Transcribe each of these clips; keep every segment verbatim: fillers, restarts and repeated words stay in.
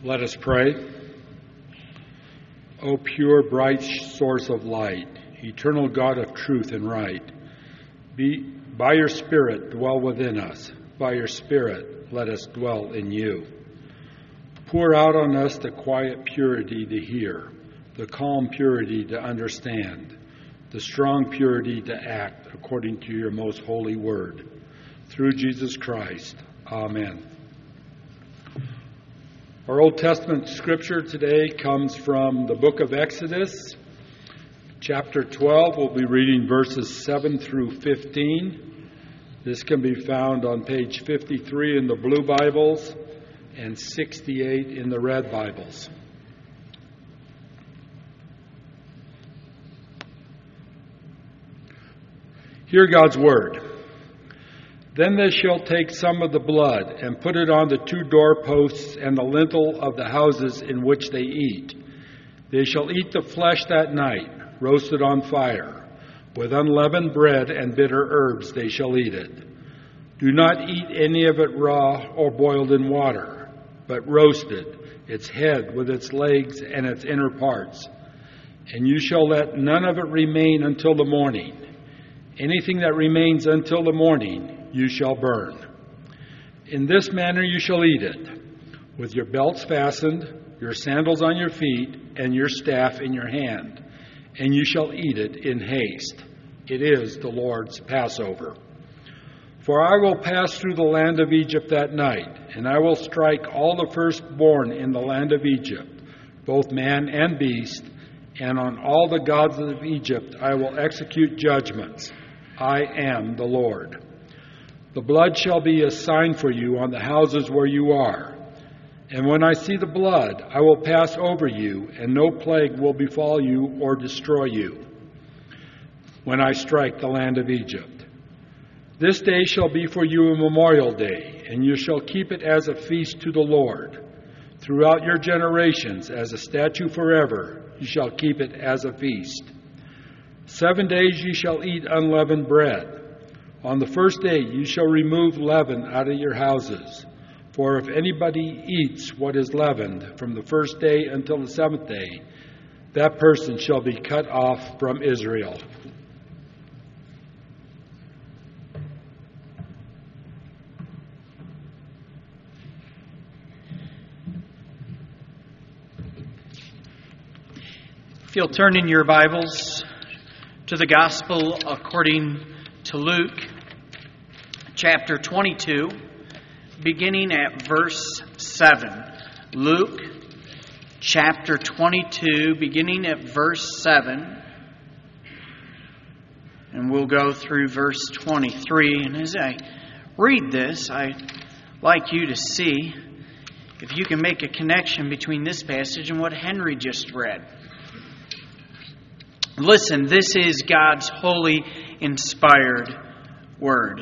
Let us pray. O pure, bright source of light, eternal God of truth and right, be, by your Spirit dwell within us. By your Spirit let us dwell in you. Pour out on us the quiet purity to hear, the calm purity to understand, the strong purity to act according to your most holy word. Through Jesus Christ. Amen. Our Old Testament scripture today comes from the book of Exodus, chapter twelve. We'll be reading verses seven through fifteen. This can be found on page fifty-three in the blue Bibles and sixty-eight in the red Bibles. Hear God's word. Then they shall take some of the blood and put it on the two doorposts and the lintel of the houses in which they eat. They shall eat the flesh that night, roasted on fire. With unleavened bread and bitter herbs they shall eat it. Do not eat any of it raw or boiled in water, but roasted, its head with its legs and its inner parts. And you shall let none of it remain until the morning. Anything that remains until the morning you shall burn. In this manner you shall eat it, with your belts fastened, your sandals on your feet, and your staff in your hand. And you shall eat it in haste. It is the Lord's Passover. For I will pass through the land of Egypt that night, and I will strike all the firstborn in the land of Egypt, both man and beast, and on all the gods of Egypt I will execute judgments. I am the Lord. The blood shall be a sign for you on the houses where you are. And when I see the blood, I will pass over you, and no plague will befall you or destroy you when I strike the land of Egypt. This day shall be for you a memorial day, and you shall keep it as a feast to the Lord. Throughout your generations, as a statute forever, you shall keep it as a feast. Seven days you shall eat unleavened bread. On the first day you shall remove leaven out of your houses. For if anybody eats what is leavened from the first day until the seventh day, that person shall be cut off from Israel. If you'll turn in your Bibles to the Gospel according to Luke, chapter twenty-two, beginning at verse seven. Luke, chapter twenty-two, beginning at verse seven. And we'll go through verse twenty-three. And as I read this, I'd like you to see if you can make a connection between this passage and what Henry just read. Listen, this is God's holy, inspired word.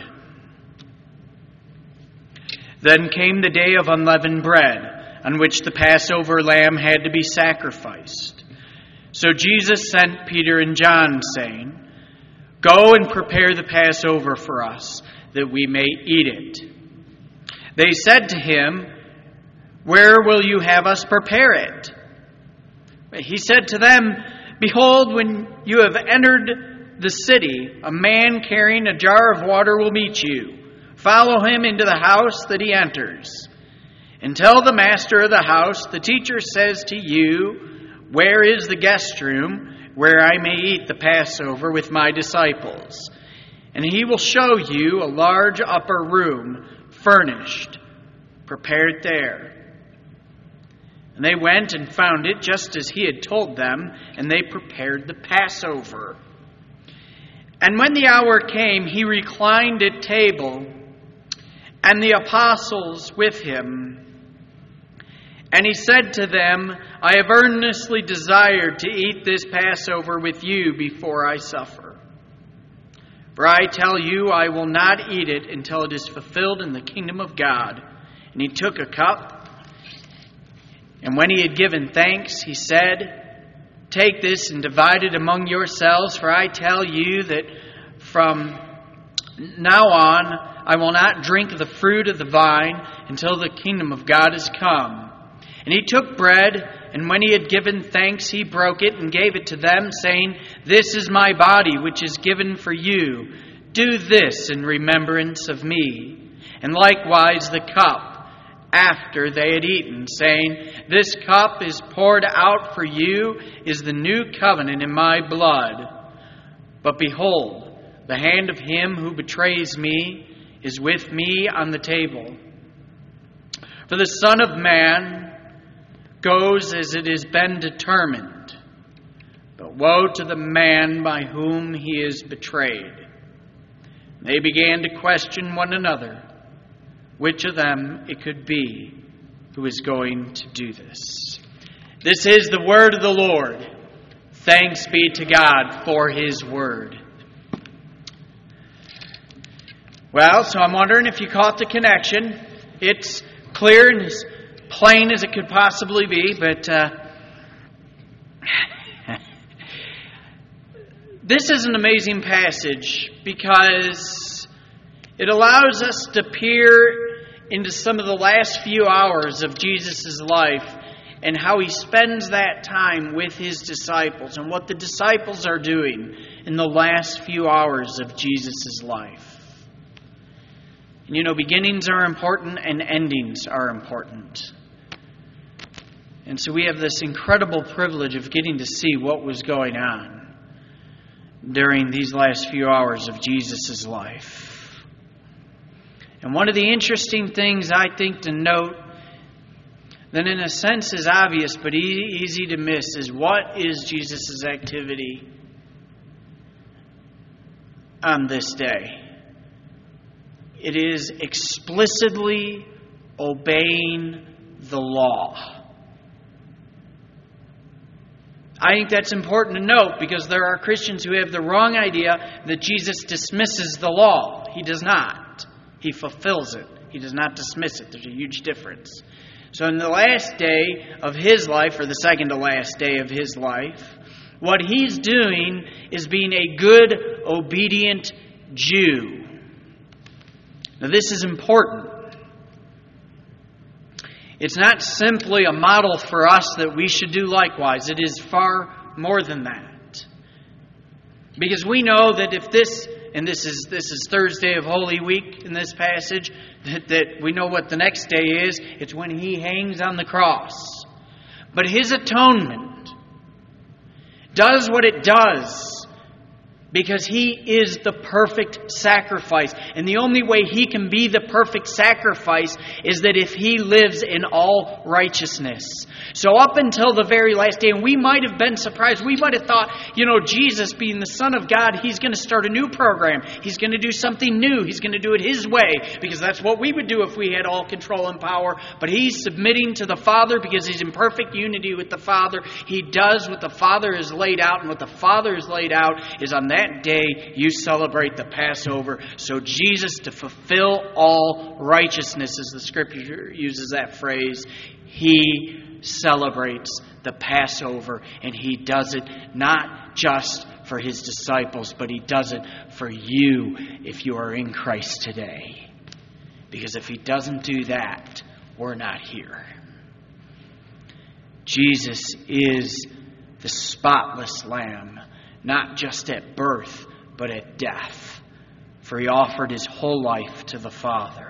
Then came the day of unleavened bread, on which the Passover lamb had to be sacrificed. So Jesus sent Peter and John, saying, Go and prepare the Passover for us, that we may eat it. They said to him, Where will you have us prepare it? He said to them, Behold, when you have entered the city, a man carrying a jar of water will meet you. Follow him into the house that he enters. And tell the master of the house, the teacher says to you, Where is the guest room where I may eat the Passover with my disciples? And he will show you a large upper room, furnished. Prepare it there. And they went and found it just as he had told them, and they prepared the Passover. And when the hour came, he reclined at table, and the apostles with him. And he said to them, I have earnestly desired to eat this Passover with you before I suffer. For I tell you, I will not eat it until it is fulfilled in the kingdom of God. And he took a cup. And when he had given thanks, he said, Take this and divide it among yourselves, for I tell you that from now on I will not drink the fruit of the vine until the kingdom of God is come. And he took bread, and when he had given thanks, he broke it and gave it to them, saying, "This is my body, which is given for you. Do this in remembrance of me." And likewise the cup, after they had eaten, saying, "This cup is poured out for you, is the new covenant in my blood. But behold, the hand of him who betrays me is with me on the table. For the Son of Man goes as it has been determined, but woe to the man by whom he is betrayed." They began to question one another which of them it could be who is going to do this. This is the word of the Lord. Thanks be to God for His word. Well, so I'm wondering if you caught the connection. It's clear and as plain as it could possibly be, but uh, this is an amazing passage because it allows us to peer into some of the last few hours of Jesus' life and how He spends that time with His disciples and what the disciples are doing in the last few hours of Jesus' life. And you know, beginnings are important and endings are important. And so we have this incredible privilege of getting to see what was going on during these last few hours of Jesus' life. And one of the interesting things I think to note, that in a sense is obvious but e- easy to miss, is what is Jesus' activity on this day? It is explicitly obeying the law. I think that's important to note because there are Christians who have the wrong idea that Jesus dismisses the law. He does not. He fulfills it. He does not dismiss it. There's a huge difference. So in the last day of His life, or the second to last day of His life, what He's doing is being a good, obedient Jew. Now this is important. It's not simply a model for us that we should do likewise. It is far more than that. Because we know that if this, and this is this is Thursday of Holy Week in this passage, that, that we know what the next day is. It's when He hangs on the cross. But His atonement does what it does because He is the perfect sacrifice. And the only way He can be the perfect sacrifice is that if He lives in all righteousness. So up until the very last day, and we might have been surprised, we might have thought, you know, Jesus being the Son of God, He's going to start a new program. He's going to do something new. He's going to do it His way, because that's what we would do if we had all control and power. But He's submitting to the Father because He's in perfect unity with the Father. He does what the Father has laid out, and what the Father has laid out is on that day you celebrate the Passover. So Jesus, to fulfill all righteousness, as the Scripture uses that phrase, He celebrates the Passover, and He does it not just for His disciples, but He does it for you if you are in Christ today. Because if He doesn't do that, we're not here. Jesus is the spotless Lamb, not just at birth, but at death. For He offered His whole life to the Father.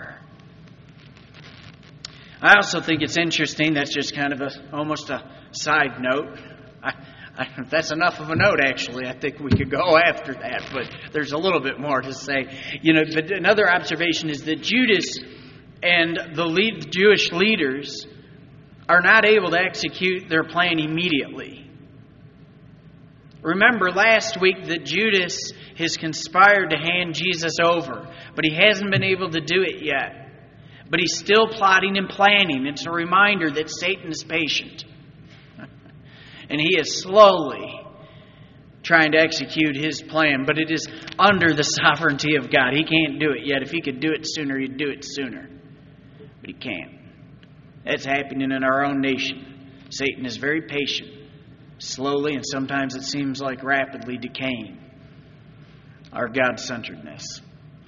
I also think it's interesting, that's just kind of a almost a side note. I, I, that's enough of a note, actually. I think we could go after that, but there's a little bit more to say. You know, but another observation is that Judas and the lead, Jewish leaders are not able to execute their plan immediately. Remember last week that Judas has conspired to hand Jesus over, but he hasn't been able to do it yet. But he's still plotting and planning. It's a reminder that Satan is patient. And he is slowly trying to execute his plan. But it is under the sovereignty of God. He can't do it yet. If He could do it sooner, He'd do it sooner. But He can't. That's happening in our own nation. Satan is very patient. Slowly, and sometimes it seems like rapidly decaying our God-centeredness.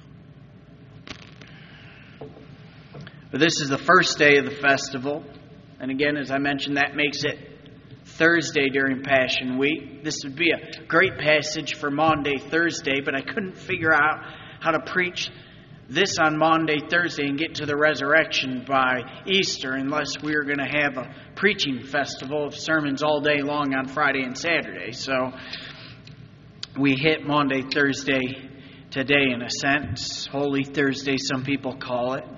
But this is the first day of the festival. And again, as I mentioned, that makes it Thursday during Passion Week. This would be a great passage for Maundy Thursday, but I couldn't figure out how to preach this on Maundy Thursday and get to the resurrection by Easter unless we were going to have a preaching festival of sermons all day long on Friday and Saturday. So we hit Maundy Thursday today in a sense. Holy Thursday, some people call it.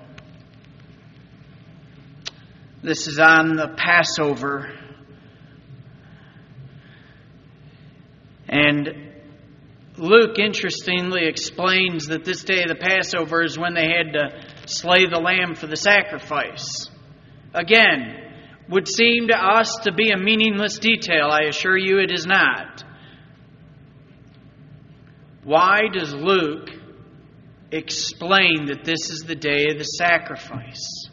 This is on the Passover. And Luke, interestingly, explains that this day of the Passover is when they had to slay the lamb for the sacrifice. Again, would seem to us to be a meaningless detail. I assure you it is not. Why does Luke explain that this is the day of the sacrifice?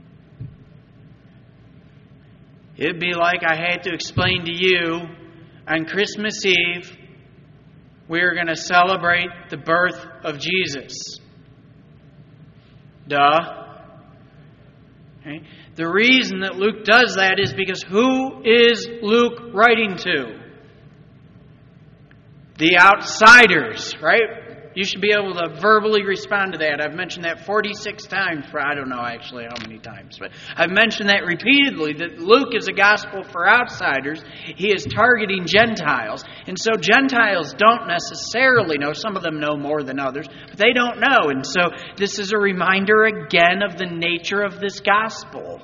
It'd be like I had to explain to you on Christmas Eve, we're going to celebrate the birth of Jesus. Duh. Okay. The reason that Luke does that is because who is Luke writing to? The outsiders, right? You should be able to verbally respond to that. I've mentioned that forty-six times. For I don't know actually how many times, but I've mentioned that repeatedly, that Luke is a gospel for outsiders. He is targeting Gentiles. And so Gentiles don't necessarily know. Some of them know more than others, but they don't know. And so this is a reminder again of the nature of this gospel.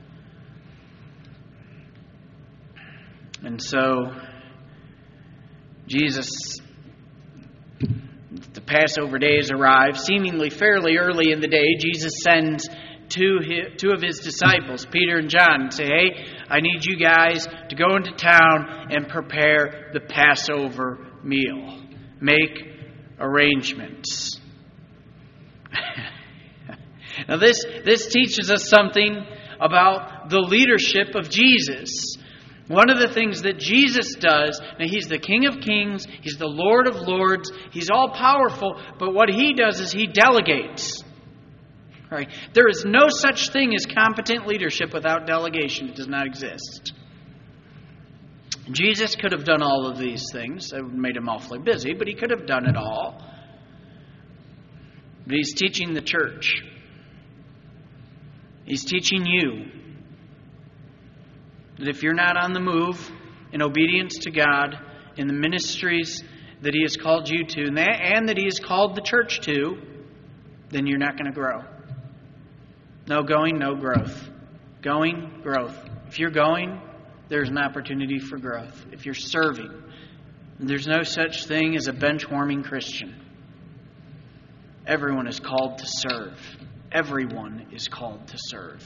And so Jesus, the Passover day has arrived. Seemingly fairly early in the day, Jesus sends two, two of his disciples, Peter and John, and say, hey, I need you guys to go into town and prepare the Passover meal. Make arrangements. Now this, this teaches us something about the leadership of Jesus. One of the things that Jesus does, now He's the King of Kings, He's the Lord of Lords, He's all powerful, but what He does is He delegates. Right? There is no such thing as competent leadership without delegation. It does not exist. Jesus could have done all of these things. It would have made Him awfully busy, but He could have done it all. But He's teaching the church. He's teaching you that if you're not on the move in obedience to God, in the ministries that He has called you to, and that, and that He has called the church to, then you're not going to grow. No going, no growth. Going, growth. If you're going, there's an opportunity for growth. If you're serving, there's no such thing as a bench-warming Christian. Everyone is called to serve. Everyone is called to serve.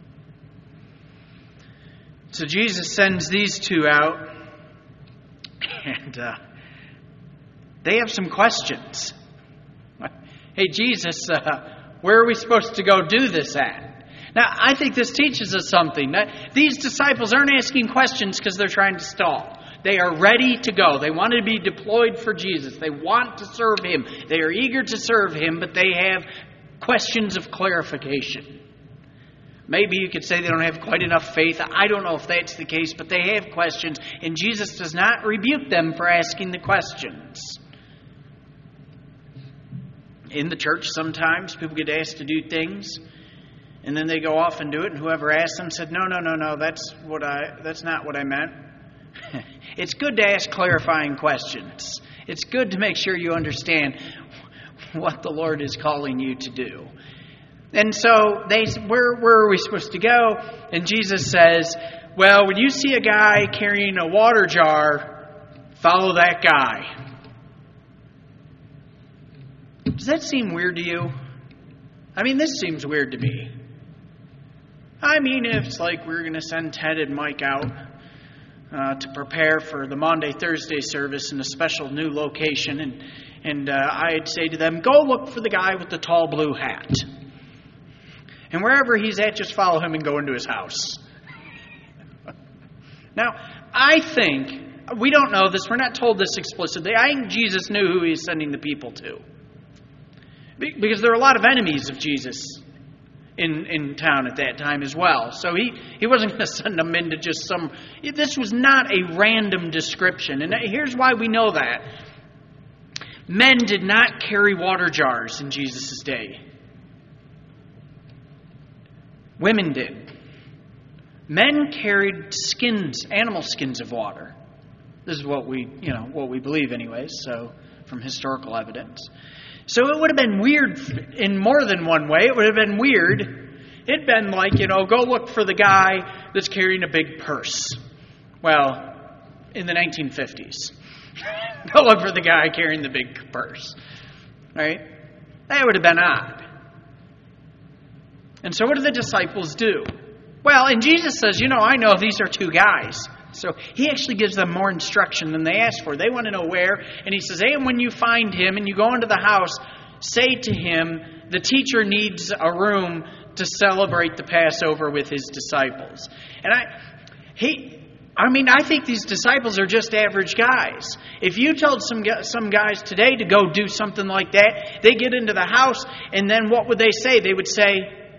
So Jesus sends these two out, and uh, they have some questions. Hey, Jesus, uh, where are we supposed to go do this at? Now, I think this teaches us something. These disciples aren't asking questions because they're trying to stall. They are ready to go. They want to be deployed for Jesus. They want to serve Him. They are eager to serve Him, but they have questions of clarification. Maybe you could say they don't have quite enough faith. I don't know if that's the case, but they have questions. And Jesus does not rebuke them for asking the questions. In the church, sometimes people get asked to do things, and then they go off and do it, and whoever asked them said, no, no, no, no, that's what I that's not what I meant. It's good to ask clarifying questions. It's good to make sure you understand what the Lord is calling you to do. And so they said, where, where are we supposed to go? And Jesus says, well, when you see a guy carrying a water jar, follow that guy. Does that seem weird to you? I mean, this seems weird to me. I mean, if it's like we're going to send Ted and Mike out uh, to prepare for the Maundy Thursday service in a special new location, and, and uh, I'd say to them, go look for the guy with the tall blue hat. And wherever he's at, just follow him and go into his house. Now, I think, we don't know this, we're not told this explicitly. I think Jesus knew who he was sending the people to. Because there are a lot of enemies of Jesus in, in town at that time as well. So he, he wasn't going to send them into just some... This was not a random description. And here's why we know that. Men did not carry water jars in Jesus' day. Women did. Men carried skins, animal skins of water. This is what we, you know, what we believe anyways, so from historical evidence. So it would have been weird in more than one way. It would have been weird. It'd been like, you know, go look for the guy that's carrying a big purse. Well, in the nineteen fifties. Go look for the guy carrying the big purse. Right? That would have been odd. And so what do the disciples do? Well, and Jesus says, you know, I know these are two guys. So he actually gives them more instruction than they asked for. They want to know where. And he says, hey, and when you find him and you go into the house, say to him, the teacher needs a room to celebrate the Passover with his disciples. And I, he... I mean, I think these disciples are just average guys. If you told some some guys today to go do something like that, they get into the house, and then what would they say? They would say...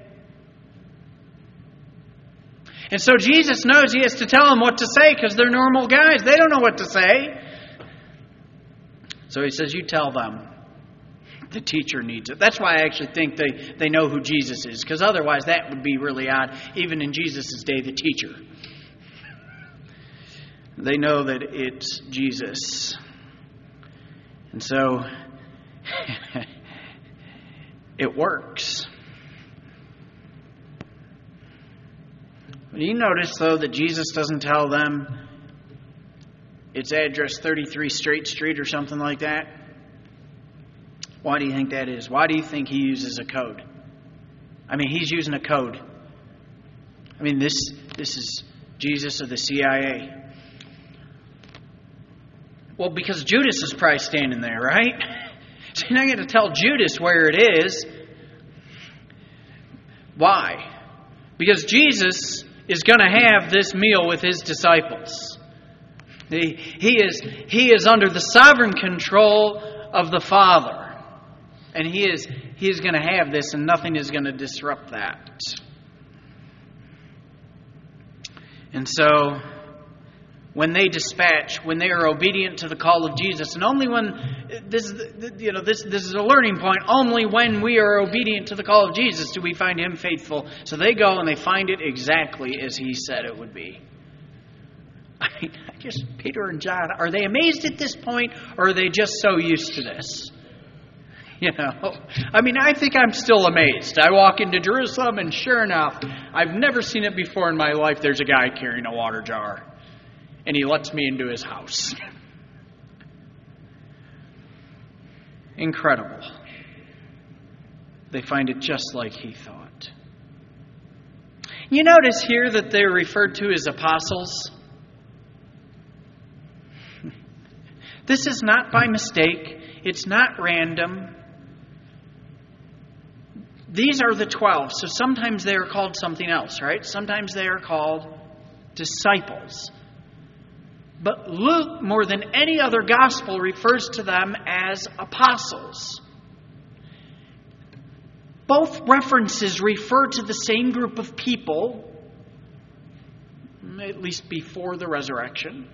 And so Jesus knows he has to tell them what to say because they're normal guys. They don't know what to say. So he says, you tell them. The teacher needs it. That's why I actually think they, they know who Jesus is, because otherwise that would be really odd. Even in Jesus' day, the teacher. They know that it's Jesus. And so it works. But you notice, though, that Jesus doesn't tell them it's address thirty-three Straight Street or something like that. Why do you think that is? Why do you think he uses a code? I mean, he's using a code. I mean, this this is Jesus of the C I A. Well, because Judas is probably standing there, right? So you're not going to tell Judas where it is. Why? Because Jesus is going to have this meal with his disciples. He, he is, he is under the sovereign control of the Father. And he is, he is going to have this, and nothing is going to disrupt that. And so, when they dispatch, when they are obedient to the call of Jesus, and only when this is, you know, this this is a learning point. Only when we are obedient to the call of Jesus do we find him faithful. So they go and they find it exactly as he said it would be. I mean, I just Peter and John, are they amazed at this point, or are they just so used to this? You know, I mean, I think I'm still amazed. I walk into Jerusalem, and sure enough, I've never seen it before in my life. There's a guy carrying a water jar. And he lets me into his house. Incredible. They find it just like he thought. You notice here that they're referred to as apostles. This is not by mistake. It's not random. These are the twelve. So sometimes they are called something else, right? Sometimes they are called disciples. But Luke, more than any other gospel, refers to them as apostles. Both references refer to the same group of people, at least before the resurrection.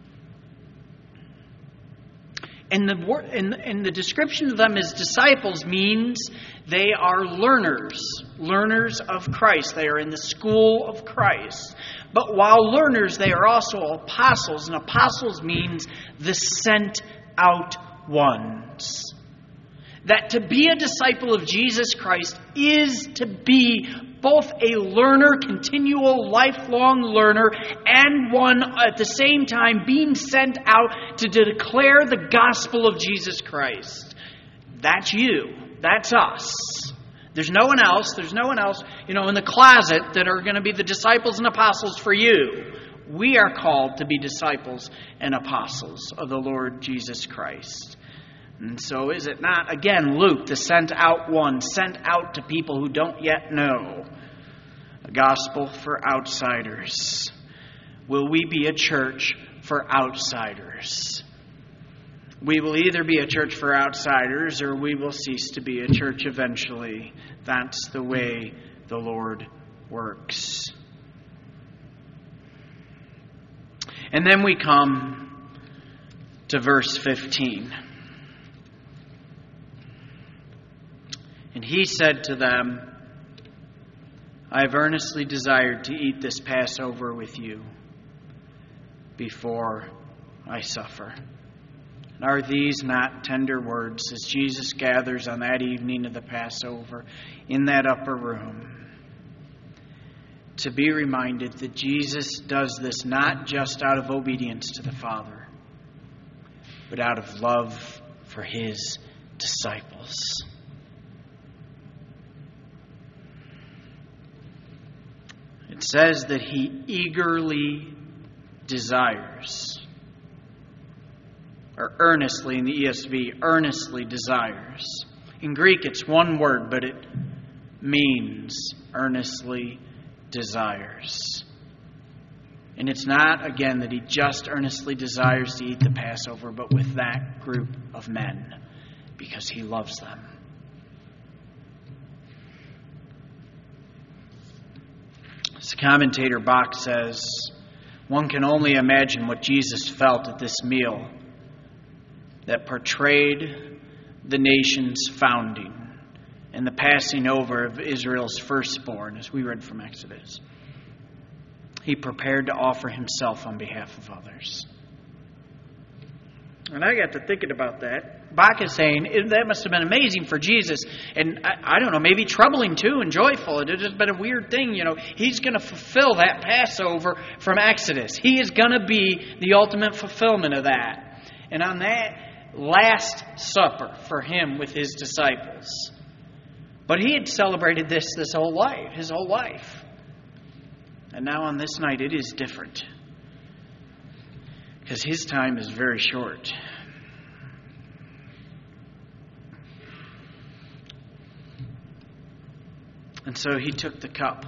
And the, and, and the description of them as disciples means they are learners, learners of Christ. They are in the school of Christ. But while learners, they are also apostles. And apostles means the sent out ones. That to be a disciple of Jesus Christ is to be both a learner, continual, lifelong learner, and one at the same time being sent out to declare the gospel of Jesus Christ. That's you. That's us. There's no one else. There's no one else, you know, in the closet that are going to be the disciples and apostles for you. We are called to be disciples and apostles of the Lord Jesus Christ. And so is it not, again, Luke, the sent out one, sent out to people who don't yet know. A gospel for outsiders. Will we be a church for outsiders? We will either be a church for outsiders or we will cease to be a church eventually. That's the way the Lord works. And then we come to verse fifteen. And he said to them, I have earnestly desired to eat this Passover with you before I suffer. And are these not tender words as Jesus gathers on that evening of the Passover in that upper room? To be reminded that Jesus does this not just out of obedience to the Father, but out of love for his disciples. It says that he eagerly desires, or earnestly in the E S V, earnestly desires. In Greek it's one word, but it means earnestly desires. And it's not, again, that he just earnestly desires to eat the Passover, but with that group of men, because he loves them. As commentator Bach says, one can only imagine what Jesus felt at this meal that portrayed the nation's founding and the passing over of Israel's firstborn, as we read from Exodus. He prepared to offer himself on behalf of others. And I got to thinking about that. Bach is saying that must have been amazing for Jesus. And I, I don't know, maybe troubling too and joyful. It has been a weird thing, you know. He's going to fulfill that Passover from Exodus. He is going to be the ultimate fulfillment of that. And on that Last Supper for him with his disciples. But he had celebrated this this whole life, his whole life. And now on this night it is different. Because his time is very short. And so he took the cup.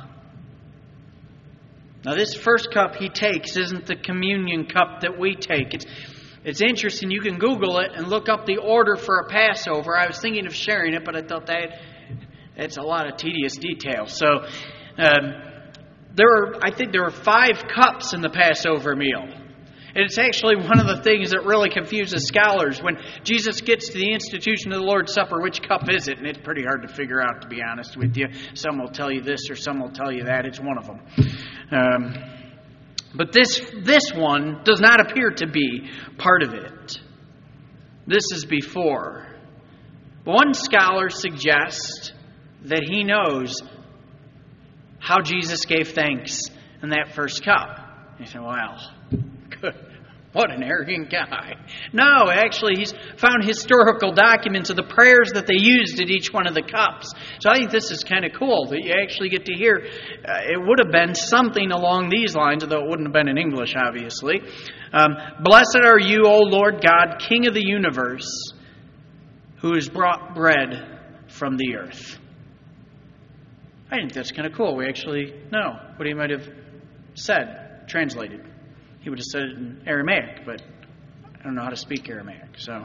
Now this first cup he takes isn't the communion cup that we take. It's It's interesting. You can Google it and look up the order for a Passover. I was thinking of sharing it, but I thought that it's a lot of tedious detail. So um, there are, I think there are five cups in the Passover meal. And it's actually one of the things that really confuses scholars. When Jesus gets to the institution of the Lord's Supper, which cup is it? And it's pretty hard to figure out, to be honest with you. Some will tell you this or some will tell you that. It's one of them. Um, but this, this one does not appear to be part of it. This is before. One scholar suggests that he knows how Jesus gave thanks in that first cup. You say, well, good. What an arrogant guy. No, actually, he's found historical documents of the prayers that they used at each one of the cups. So I think this is kind of cool that you actually get to hear. Uh, it would have been something along these lines, although it wouldn't have been in English, obviously. Um, Blessed are you, O Lord God, King of the universe, who has brought bread from the earth. I think that's kind of cool. We actually know what he might have said, translated. He would have said it in Aramaic, but I don't know how to speak Aramaic. So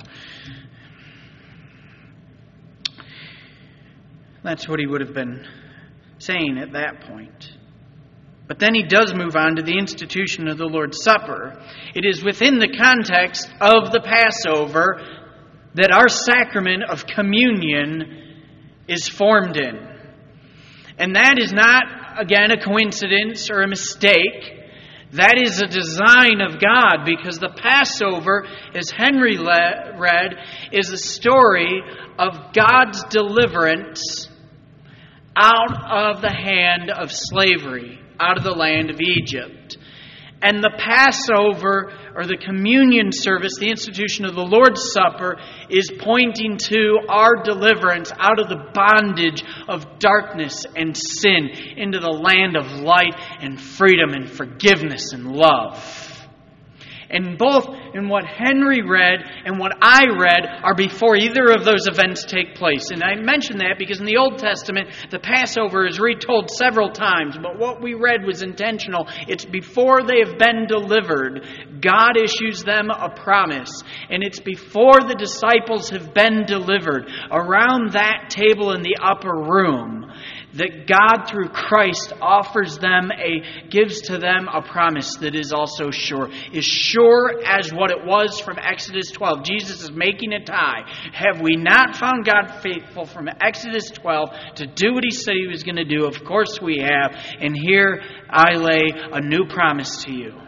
that's what he would have been saying at that point. But then he does move on to the institution of the Lord's Supper. It is within the context of the Passover that our sacrament of communion is formed in. And that is not, again, a coincidence or a mistake. That is a design of God, because the Passover, as Henry le- read, is a story of God's deliverance out of the hand of slavery, out of the land of Egypt. And the Passover, or the communion service, the institution of the Lord's Supper, is pointing to our deliverance out of the bondage of darkness and sin into the land of light and freedom and forgiveness and love. And both in what Henry read and what I read are before either of those events take place. And I mention that because in the Old Testament, the Passover is retold several times. But what we read was intentional. It's before they have been delivered. God issues them a promise. And it's before the disciples have been delivered, around that table in the upper room, that God through Christ offers them a, gives to them a promise that is also sure. Is sure as what it was from Exodus twelve. Jesus is making a tie. Have we not found God faithful from Exodus twelve to do what He said He was going to do? Of course we have. And here I lay a new promise to you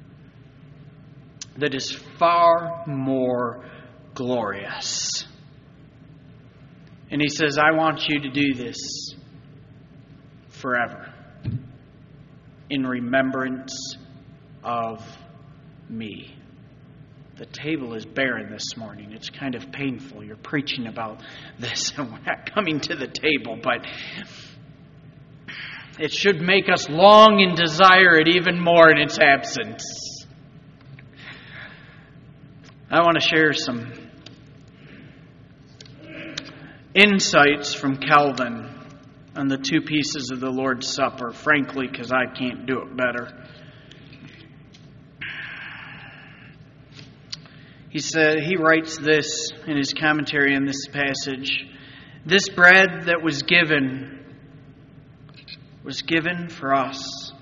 that is far more glorious. And He says, I want you to do this forever in remembrance of me. The table is barren this morning. It's kind of painful. You're preaching about this and we're not coming to the table, but it should make us long and desire it even more in its absence. I want to share some insights from Calvin on the two pieces of the Lord's Supper, frankly, because I can't do it better. He said, he writes this in his commentary on this passage. This bread that was given was given for us,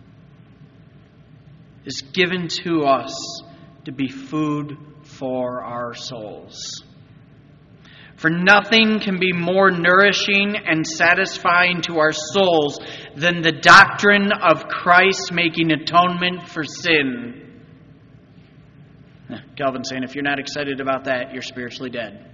is given to us to be food for our souls. For nothing can be more nourishing and satisfying to our souls than the doctrine of Christ making atonement for sin. Calvin's saying if you're not excited about that, you're spiritually dead.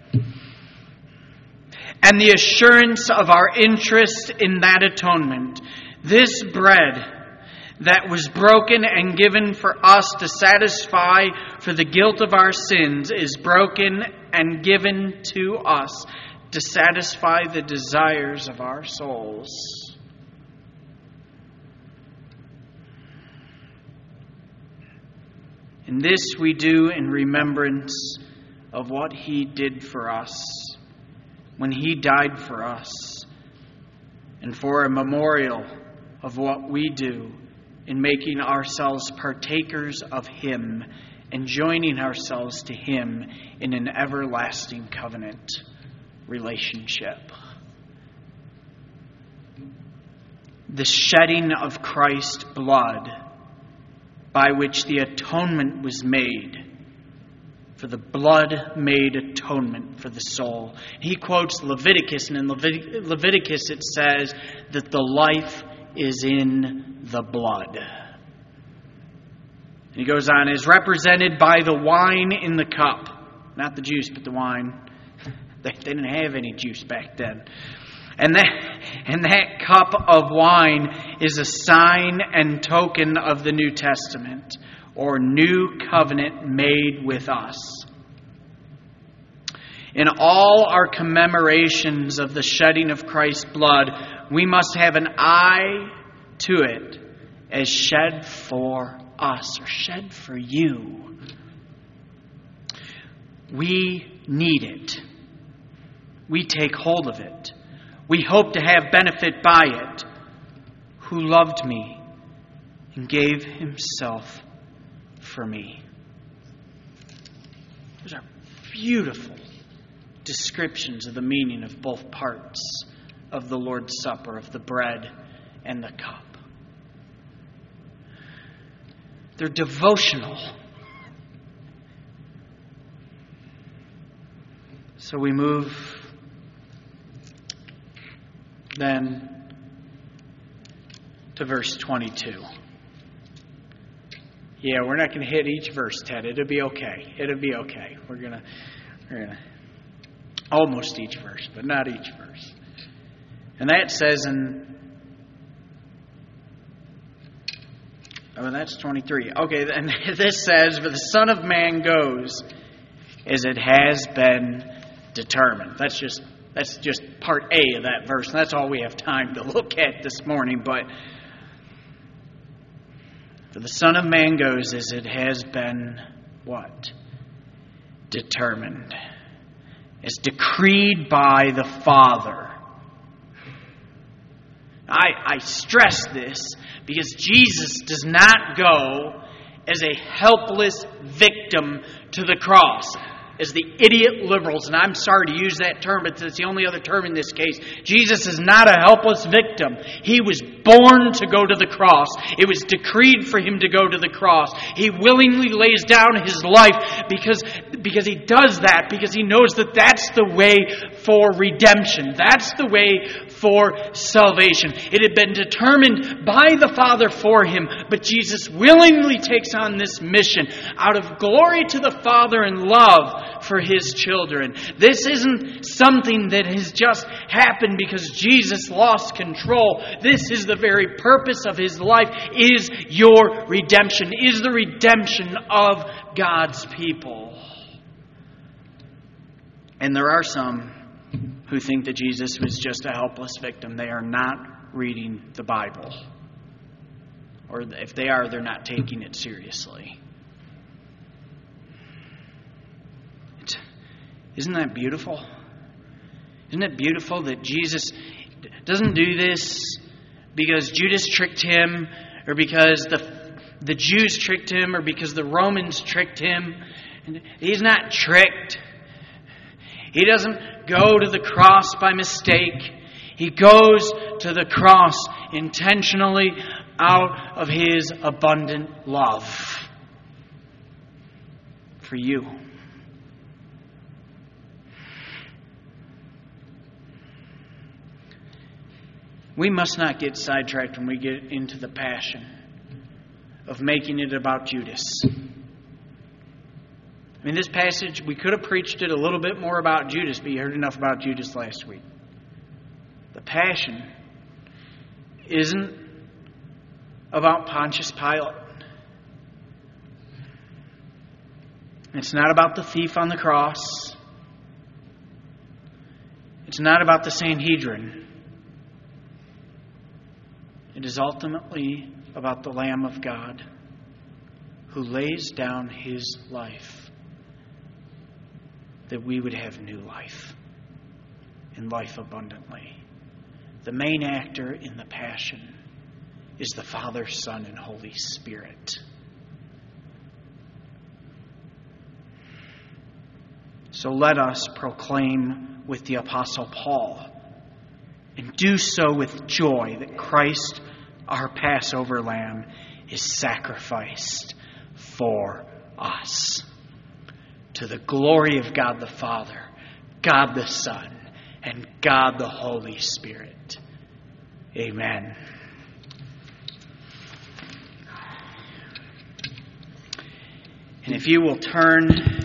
And the assurance of our interest in that atonement. This bread that was broken and given for us to satisfy for the guilt of our sins is broken and given to us to satisfy the desires of our souls. And this we do in remembrance of what He did for us when He died for us, and for a memorial of what we do in making ourselves partakers of Him and joining ourselves to Him in an everlasting covenant relationship. The shedding of Christ's blood by which the atonement was made, for the blood made atonement for the soul. He quotes Leviticus, and in Levit- Leviticus it says that the life is in the blood. And he goes on, is represented by the wine in the cup. Not the juice, but the wine. They, they didn't have any juice back then. And that, and that cup of wine is a sign and token of the New Testament, or new covenant made with us. In all our commemorations of the shedding of Christ's blood, we must have an eye to it as shed for us, or shed for you. We need it. We take hold of it. We hope to have benefit by it. Who loved me and gave Himself for me. Those are beautiful descriptions of the meaning of both parts of the Lord's Supper, of the bread and the cup. They're devotional. So we move then to verse twenty-two. Yeah, we're not going to hit each verse, Ted. It'll be okay. It'll be okay. We're going to, we're going to almost each verse, but not each verse. And that says in, oh, that's twenty-three. Okay, and this says, "For the Son of Man goes as it has been determined." That's just that's just part A of that verse. And that's all we have time to look at this morning. But for the Son of Man goes as it has been what? Determined. As decreed by the Father. I, I stress this because Jesus does not go as a helpless victim to the cross. as the idiot liberals, and I'm sorry to use that term, but it's the only other term in this case. Jesus is not a helpless victim. He was born to go to the cross. It was decreed for him to go to the cross. He willingly lays down his life because, because he does that, because he knows that that's the way for redemption. That's the way for salvation. It had been determined by the Father for him, but Jesus willingly takes on this mission out of glory to the Father and love for his children. This isn't something that has just happened because Jesus lost control. This is the very purpose of his life, is your redemption, is the redemption of God's people. And there are some who think that Jesus was just a helpless victim. They are not reading the Bible. Or if they are, they're not taking it seriously. It's, isn't that beautiful? Isn't it beautiful that Jesus doesn't do this because Judas tricked him, or because the, the Jews tricked him, or because the Romans tricked him? He's not tricked. He doesn't go to the cross by mistake. He goes to the cross intentionally out of his abundant love for you. We must not get sidetracked when we get into the passion of making it about Judas. I mean, this passage, we could have preached it a little bit more about Judas, but you heard enough about Judas last week. The passion isn't about Pontius Pilate. It's not about the thief on the cross. It's not about the Sanhedrin. It is ultimately about the Lamb of God who lays down his life that we would have new life and life abundantly. The main actor in the passion is the Father, Son, and Holy Spirit. So let us proclaim with the Apostle Paul, and do so with joy, that Christ, our Passover Lamb, is sacrificed for us. To the glory of God the Father, God the Son, and God the Holy Spirit. Amen. And if you will turn